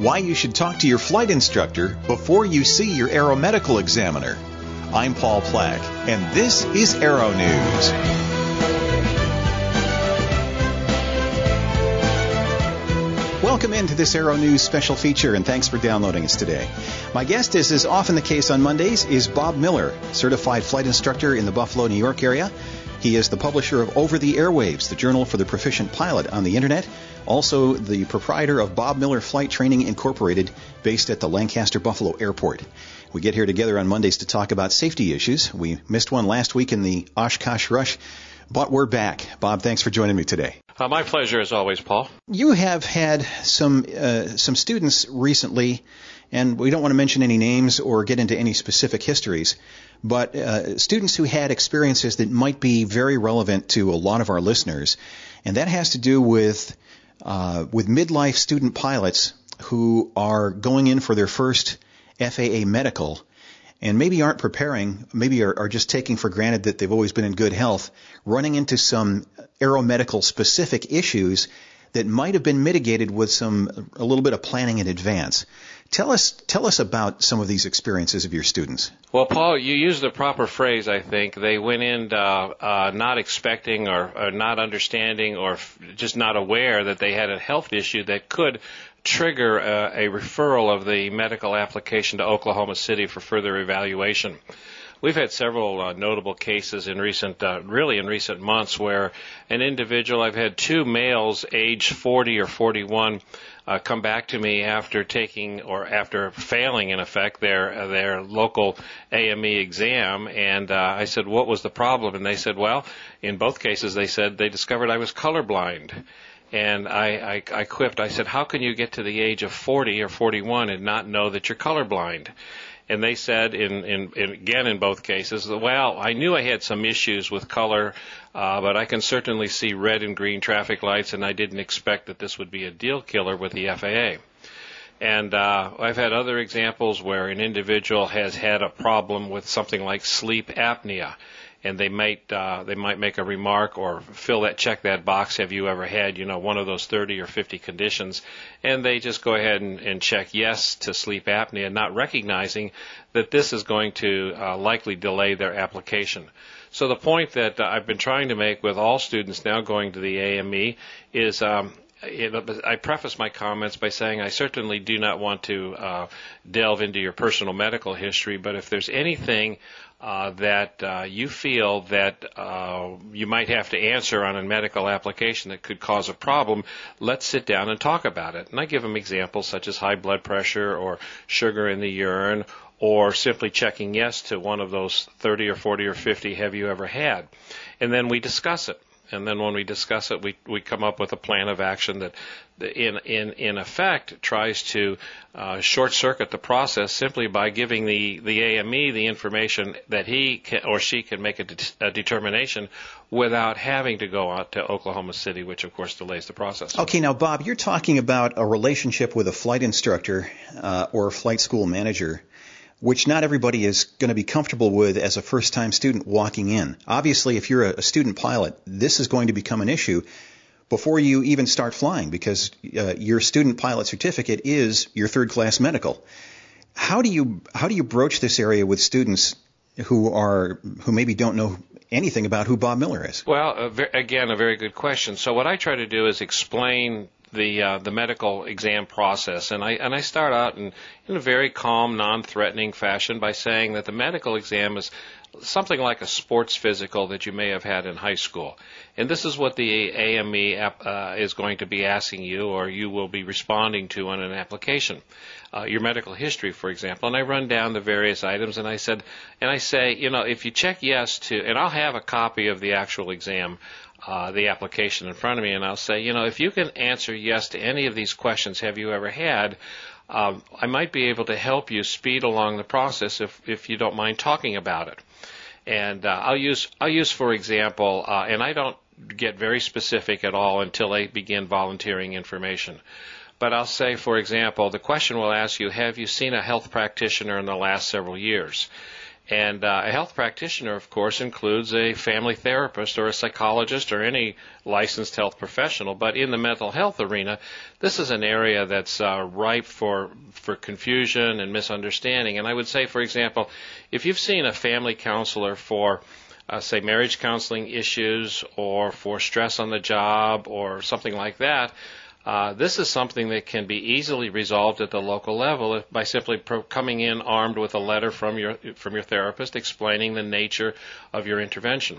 why you should talk to your flight instructor before you see your aeromedical examiner. I'm Paul Plack, and this is Aero News. Welcome into this Aero News special feature, and thanks for downloading us today. My guest, as is often the case on Mondays, is Bob Miller, certified flight instructor in the Buffalo, New York area. He is the publisher of Over the Airwaves, the journal for the proficient pilot on the Internet. Also, the proprietor of Bob Miller Flight Training Incorporated, based at the Lancaster Buffalo Airport. We get here together on Mondays to talk about safety issues. We missed one last week in the Oshkosh rush, but we're back. Bob, thanks for joining me today. My pleasure, as always, Paul. You have had some students recently, and we don't want to mention any names or get into any specific histories, but students who had experiences that might be very relevant to a lot of our listeners, and that has to do with midlife student pilots who are going in for their first FAA medical and maybe aren't preparing, maybe are just taking for granted that they've always been in good health, running into some aeromedical specific issues that might have been mitigated with a little bit of planning in advance. Tell us about some of these experiences of your students. Well, Paul, you used the proper phrase, I think. They went in not expecting or not understanding or just not aware that they had a health issue that could trigger a referral of the medical application to Oklahoma City for further evaluation. We've had several notable cases in recent months where an individual, I've had two males aged 40 or 41 come back to me after failing, in effect, their local AME exam, and I said, what was the problem? And they said, well, in both cases, they said they discovered I was colorblind. And I quipped, I said, how can you get to the age of 40 or 41 and not know that you're colorblind? And they said, again in both cases, well, I knew I had some issues with color, but I can certainly see red and green traffic lights, and I didn't expect that this would be a deal killer with the FAA. And I've had other examples where an individual has had a problem with something like sleep apnea, and they might make a remark or check that box, have you ever had, one of those 30 or 50 conditions, and they just go ahead and check yes to sleep apnea, not recognizing that this is going to likely delay their application. So the point that I've been trying to make with all students now going to the AME is I preface my comments by saying I certainly do not want to delve into your personal medical history, but if there's anything that you feel that you might have to answer on a medical application that could cause a problem, let's sit down and talk about it. And I give them examples such as high blood pressure or sugar in the urine or simply checking yes to one of those 30 or 40 or 50 have you ever had. And then we discuss it. And then when we discuss it, we come up with a plan of action that, in effect, tries to short-circuit the process simply by giving the AME the information that he or she can make a determination without having to go out to Oklahoma City, which, of course, delays the process. Okay, now, Bob, you're talking about a relationship with a flight instructor or a flight school manager, which not everybody is going to be comfortable with as a first-time student walking in. Obviously, if you're a student pilot, this is going to become an issue before you even start flying because your student pilot certificate is your third-class medical. How do you broach this area with students who maybe don't know anything about who Bob Miller is? Well, again, a very good question. So what I try to do is explain the medical exam process, and I start out in a very calm, non-threatening fashion by saying that the medical exam is something like a sports physical that you may have had in high school, and this is what the AME is going to be asking you, or you will be responding to on an application. Your medical history, for example, and I run down the various items, and I say, if you check yes to, and I'll have a copy of the actual exam. The application in front of me, and I'll say, if you can answer yes to any of these questions, have you ever had, I might be able to help you speed along the process if you don't mind talking about it. And I'll use for example, and I don't get very specific at all until they begin volunteering information. But I'll say, for example, the question will ask you, have you seen a health practitioner in the last several years? And a health practitioner, of course, includes a family therapist or a psychologist or any licensed health professional. But in the mental health arena, this is an area that's ripe for confusion and misunderstanding. And I would say, for example, if you've seen a family counselor for say marriage counseling issues or for stress on the job or something like that, this is something that can be easily resolved at the local level by simply coming in armed with a letter from your therapist explaining the nature of your intervention.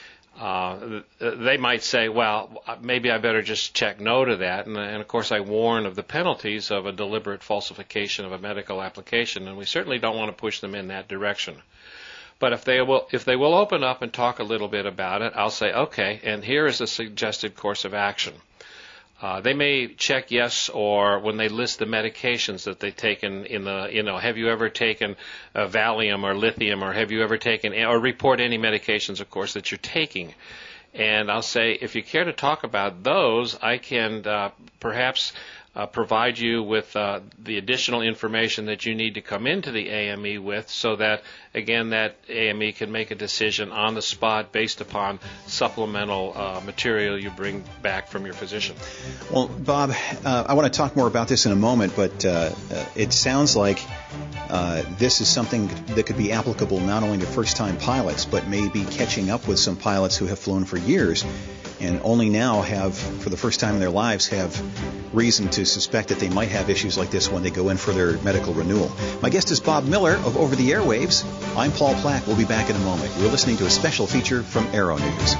They might say, well, maybe I better just check no to that. And of course, I warn of the penalties of a deliberate falsification of a medical application, and we certainly don't want to push them in that direction. But if they will open up and talk a little bit about it, I'll say, okay, and here is a suggested course of action. They may check yes, or when they list the medications that they've taken have you ever taken Valium or lithium, or have you ever taken, or report any medications, of course, that you're taking. And I'll say, if you care to talk about those, I can perhaps provide you with the additional information that you need to come into the AME with, so that, again, that AME can make a decision on the spot based upon supplemental material you bring back from your physician. Well, Bob, I want to talk more about this in a moment, but it sounds like this is something that could be applicable not only to first-time pilots, but maybe catching up with some pilots who have flown for years and only now have, for the first time in their lives, have reason to suspect that they might have issues like this when they go in for their medical renewal. My guest is Bob Miller of Over the Airwaves. I'm Paul Plack. We'll be back in a moment. You're listening to a special feature from Aero News.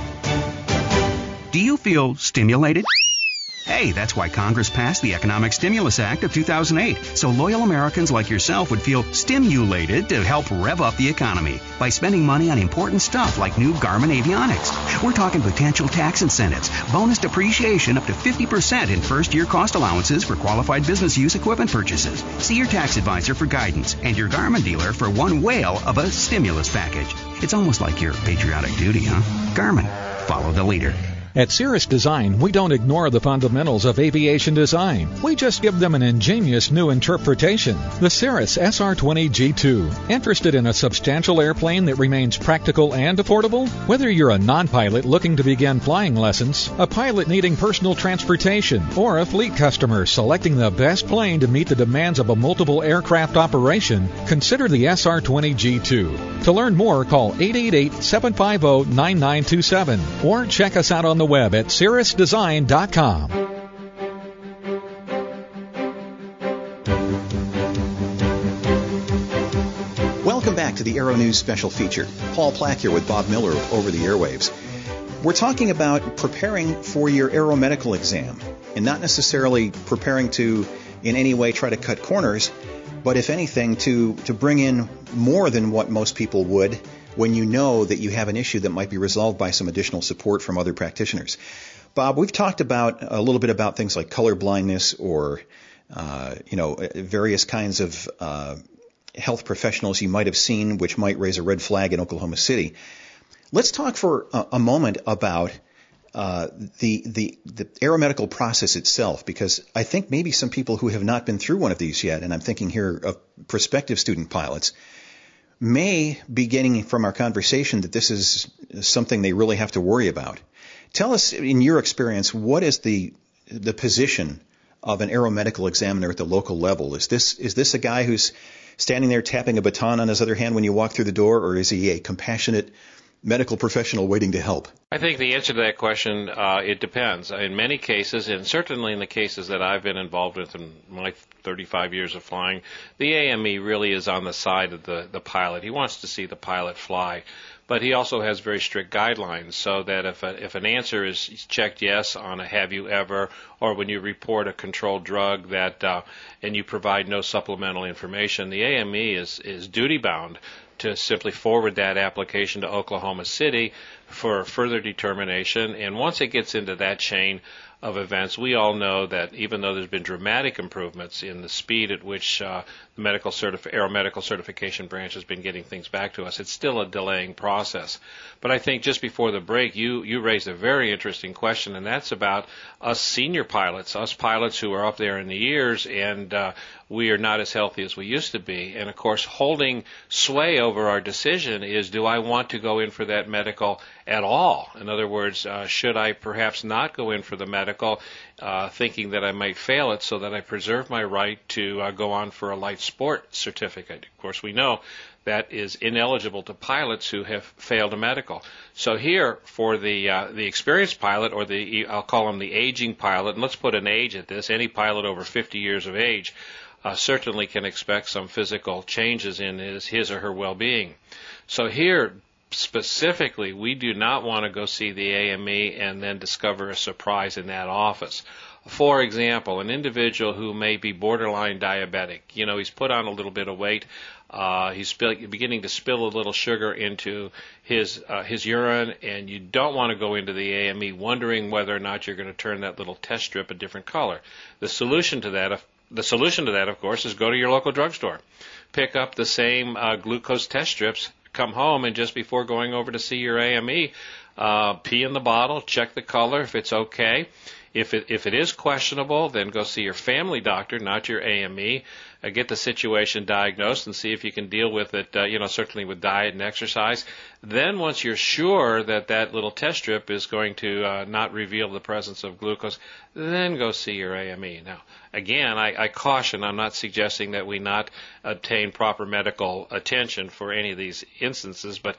Do you feel stimulated? Hey, that's why Congress passed the Economic Stimulus Act of 2008, so loyal Americans like yourself would feel stimulated to help rev up the economy by spending money on important stuff like new Garmin avionics. We're talking potential tax incentives, bonus depreciation up to 50% in first-year cost allowances for qualified business use equipment purchases. See your tax advisor for guidance and your Garmin dealer for one whale of a stimulus package. It's almost like your patriotic duty, huh? Garmin, follow the leader. At Cirrus Design, we don't ignore the fundamentals of aviation design. We just give them an ingenious new interpretation. The Cirrus SR-20 G2. Interested in a substantial airplane that remains practical and affordable? Whether you're a non-pilot looking to begin flying lessons, a pilot needing personal transportation, or a fleet customer selecting the best plane to meet the demands of a multiple aircraft operation, consider the SR-20 G2. To learn more, call 888-750-9927 or check us out on the web at cirrusdesign.com. Welcome back to the Aero News special feature. Paul Plack here with Bob Miller of Over the Airwaves. We're talking about preparing for your aeromedical exam, and not necessarily preparing to in any way try to cut corners, but if anything, to bring in more than what most people would when you know that you have an issue that might be resolved by some additional support from other practitioners. Bob, we've talked about a little bit about things like color blindness or, various kinds of health professionals you might have seen which might raise a red flag in Oklahoma City. Let's talk for a moment about the aeromedical process itself, because I think maybe some people who have not been through one of these yet, and I'm thinking here of prospective student pilots, may be getting from our conversation that this is something they really have to worry about. Tell us, in your experience, what is the position of an aeromedical examiner at the local level? Is this a guy who's standing there tapping a baton on his other hand when you walk through the door, or is he a compassionate medical professional waiting to help? I think the answer to that question, it depends. In many cases, and certainly in the cases that I've been involved with in my 35 years of flying, the AME really is on the side of the pilot. He wants to see the pilot fly. But he also has very strict guidelines, so that if an answer is checked yes on a have you ever, or when you report a controlled drug that and you provide no supplemental information, the AME is duty bound to simply forward that application to Oklahoma City for further determination. And once it gets into that chain of events, we all know that even though there's been dramatic improvements in the speed at which the aeromedical certification branch has been getting things back to us, it's still a delaying process. But I think just before the break, you raised a very interesting question, and that's about us senior pilots, us pilots who are up there in the years, and we are not as healthy as we used to be. And, of course, holding sway over over our decision is, do I want to go in for that medical at all? In other words, should I perhaps not go in for the medical, thinking that I might fail it, so that I preserve my right to go on for a light sport certificate? Of course, we know that is ineligible to pilots who have failed a medical. So here, for the experienced pilot, or I'll call him the aging pilot, and let's put an age at this. Any pilot over 50 years of age certainly can expect some physical changes in his or her well-being. So here, specifically, we do not want to go see the AME and then discover a surprise in that office. For example, an individual who may be borderline diabetic, he's put on a little bit of weight, he's beginning to spill a little sugar into his urine, and you don't want to go into the AME wondering whether or not you're going to turn that little test strip a different color. The solution to that, of course, is go to your local drugstore, pick up the same glucose test strips, come home, and just before going over to see your AME, pee in the bottle, check the color if it's okay. If it is questionable, then go see your family doctor, not your AME. Get the situation diagnosed and see if you can deal with it, certainly with diet and exercise. Then once you're sure that that little test strip is going to not reveal the presence of glucose, then go see your AME. Now, again, I caution, I'm not suggesting that we not obtain proper medical attention for any of these instances, but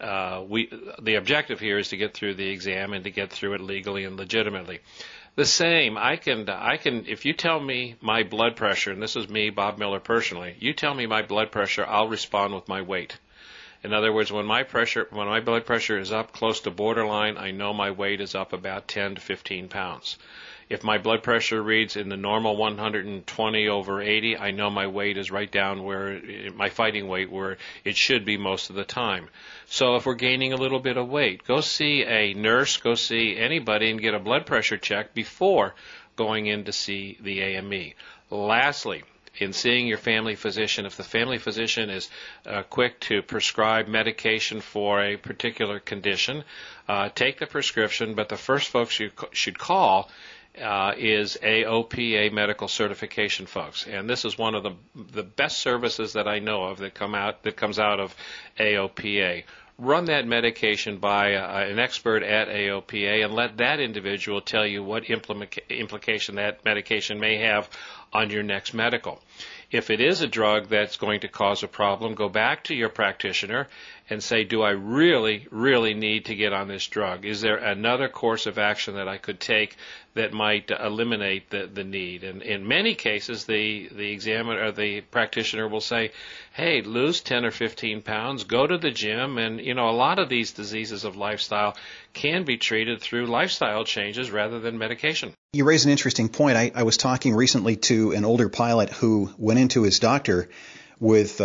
the objective here is to get through the exam and to get through it legally and legitimately. The same, I can, if you tell me my blood pressure, and this is me, Bob Miller, personally, you tell me my blood pressure, I'll respond with my weight. In other words, when my blood pressure is up close to borderline, I know my weight is up about 10 to 15 pounds. If my blood pressure reads in the normal 120 over 80, I know my weight is right down where my fighting weight, where it should be most of the time. So if we're gaining a little bit of weight, go see a nurse, go see anybody and get a blood pressure check before going in to see the AME. Lastly, in seeing your family physician, if the family physician is quick to prescribe medication for a particular condition, take the prescription, but the first folks you should call is AOPA medical certification folks, and this is one of the best services that I know of that comes out of AOPA. Run that medication by an expert at AOPA and let that individual tell you what implication that medication may have on your next medical. If it is a drug that's going to cause a problem, go back to your practitioner and say, do I really, really need to get on this drug? Is there another course of action that I could take that might eliminate the need? And in many cases, the examiner or the practitioner will say, hey, lose 10 or 15 pounds, go to the gym, and a lot of these diseases of lifestyle can be treated through lifestyle changes rather than medication. You raise an interesting point. I was talking recently to an older pilot who went into his doctor with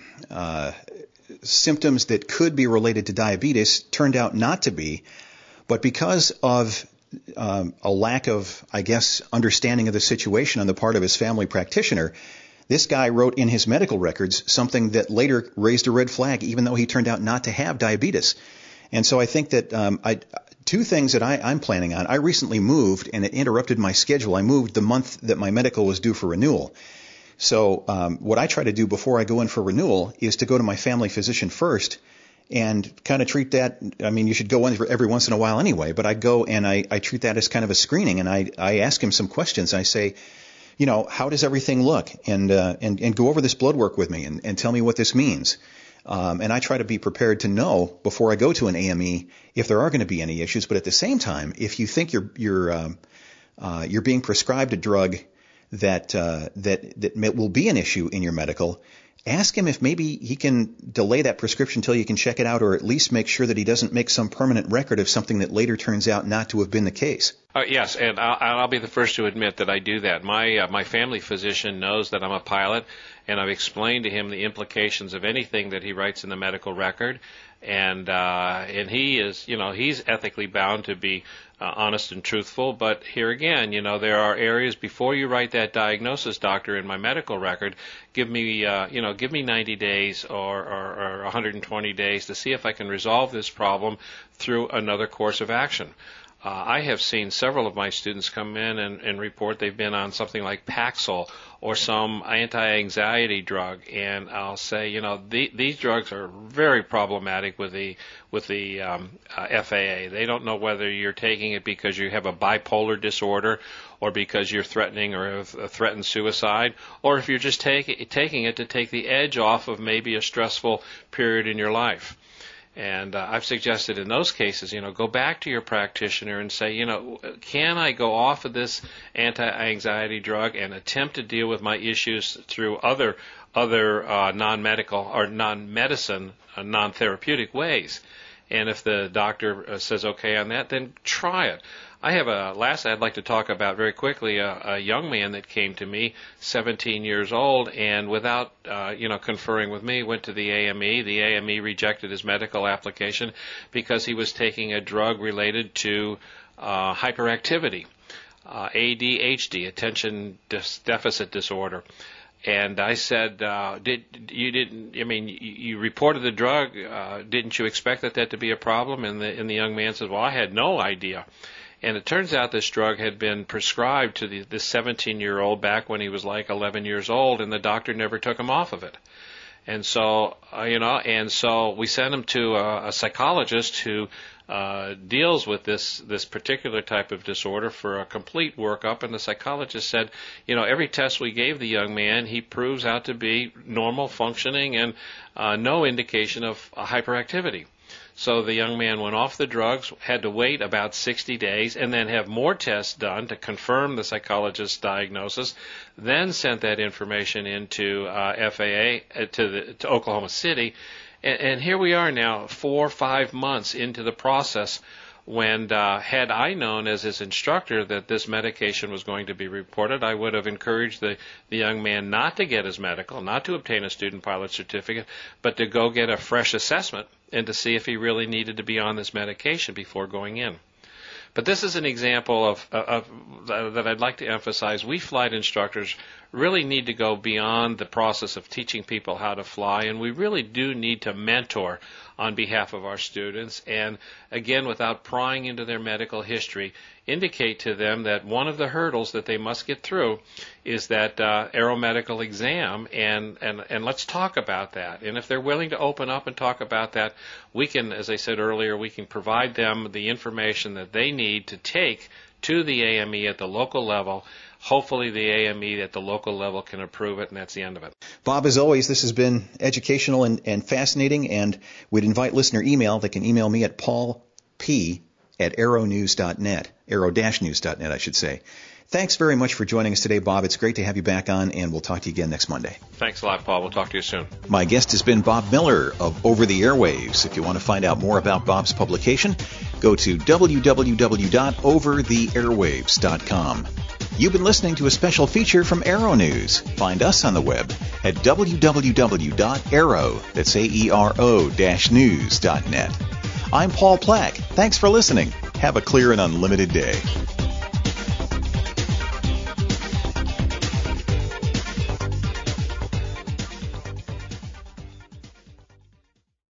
symptoms that could be related to diabetes, turned out not to be, but because of a lack of, I guess, understanding of the situation on the part of his family practitioner, this guy wrote in his medical records something that later raised a red flag, even though he turned out not to have diabetes. And so I think that two things that I'm planning on. I recently moved, and it interrupted my schedule. I moved the month that my medical was due for renewal. So what I try to do before I go in for renewal is to go to my family physician first and kind of treat that. I mean, you should go in every once in a while anyway, but I go and I treat that as kind of a screening, and I ask him some questions. I say, how does everything look? And go over this blood work with me and tell me what this means. And I try to be prepared to know before I go to an AME if there are going to be any issues. But at the same time, if you think you're being prescribed a drug that will be an issue in your medical, ask him if maybe he can delay that prescription until you can check it out, or at least make sure that he doesn't make some permanent record of something that later turns out not to have been the case. Yes, and I'll be the first to admit that I do that. My family physician knows that I'm a pilot, and I've explained to him the implications of anything that he writes in the medical record, and he is, he's ethically bound to be honest and truthful. But here again, there are areas before you write that diagnosis, doctor, in my medical record, give me 90 days or 120 days to see if I can resolve this problem through another course of action. I have seen several of my students come in and report they've been on something like Paxil or some anti-anxiety drug, and I'll say, these drugs are very problematic with the FAA. They don't know whether you're taking it because you have a bipolar disorder, or because you're threatening or have threatened suicide, or if you're just taking it to take the edge off of maybe a stressful period in your life. And I've suggested in those cases, go back to your practitioner and say, can I go off of this anti-anxiety drug and attempt to deal with my issues through other non-medical or non-medicine, non-therapeutic ways? And if the doctor says okay on that, then try it. I have I'd like to talk about very quickly a young man that came to me, 17 years old, and without, conferring with me, went to the AME. The AME rejected his medical application because he was taking a drug related to hyperactivity, ADHD, attention deficit disorder. And I said, you reported the drug, didn't you expect that to be a problem? And the young man said, well, I had no idea. And it turns out this drug had been prescribed to this 17-year-old back when he was like 11 years old, and the doctor never took him off of it. And so, we sent him to a psychologist who deals with this particular type of disorder for a complete workup. And the psychologist said, every test we gave the young man, he proves out to be normal functioning and no indication of hyperactivity. So the young man went off the drugs, had to wait about 60 days, and then have more tests done to confirm the psychologist's diagnosis, then sent that information into FAA, to Oklahoma City. And here we are now, 4 or 5 months into the process, when had I known as his instructor that this medication was going to be reported, I would have encouraged the young man not to get his medical, not to obtain a student pilot certificate, but to go get a fresh assessment and to see if he really needed to be on this medication before going in. But this is an example of that I'd like to emphasize. We flight instructors really need to go beyond the process of teaching people how to fly, and we really do need to mentor on behalf of our students, and again, without prying into their medical history, indicate to them that one of the hurdles that they must get through is that aeromedical exam, and let's talk about that. And if they're willing to open up and talk about that, we can, as I said earlier, we can provide them the information that they need to take to the AME at the local level. Hopefully the AME at the local level can approve it, and that's the end of it. Bob, as always, this has been educational and fascinating, and we'd invite listener email. They can email me at paulp@aeronews.net, aero-news.net, I should say. Thanks very much for joining us today, Bob. It's great to have you back on, and we'll talk to you again next Monday. Thanks a lot, Paul. We'll talk to you soon. My guest has been Bob Miller of Over the Airwaves. If you want to find out more about Bob's publication, go to www.overtheairwaves.com. You've been listening to a special feature from Aero News. Find us on the web at www.aero, that's AERO-news.net. I'm Paul Plack. Thanks for listening. Have a clear and unlimited day.